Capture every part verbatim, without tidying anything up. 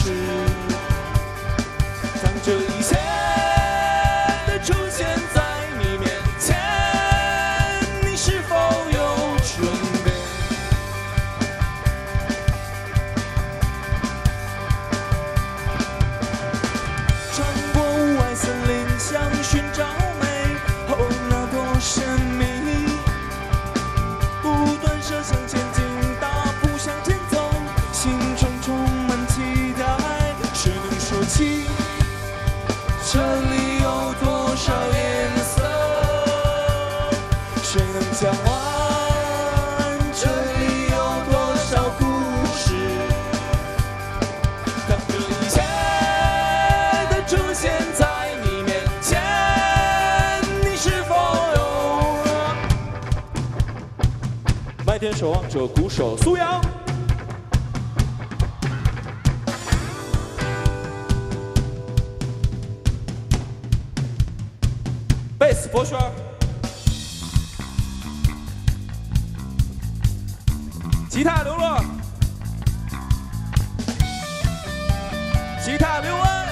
事。当这一切的出现在你面前，你是否有准备？穿过雾霭森林，想寻找美，哦，那多神秘。不断设想前进，大步向前走，心中充满期待。谁能说起这里有多少颜色？谁能讲完这里有多少故事？当这一切的出现在你面前，你是否有？麦田守望者鼓手苏阳。贝斯博轩，吉他刘乐，吉他刘恩，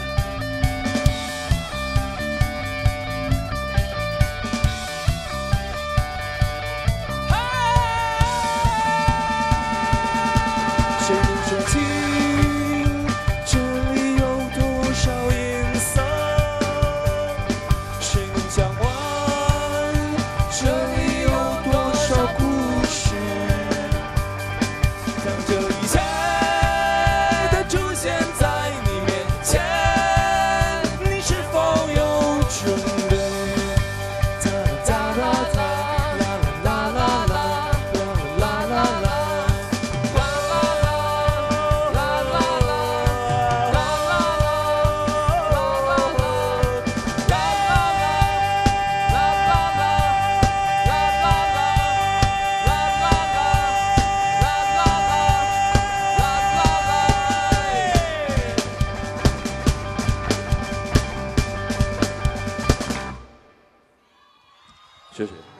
谁能说清这里有多少颜色？谁能讲完这里有多少故事？当这一切的出现在你面前，你是否有准备？哒啦哒啦啦啦啦啦啦啦啦啦。谢谢。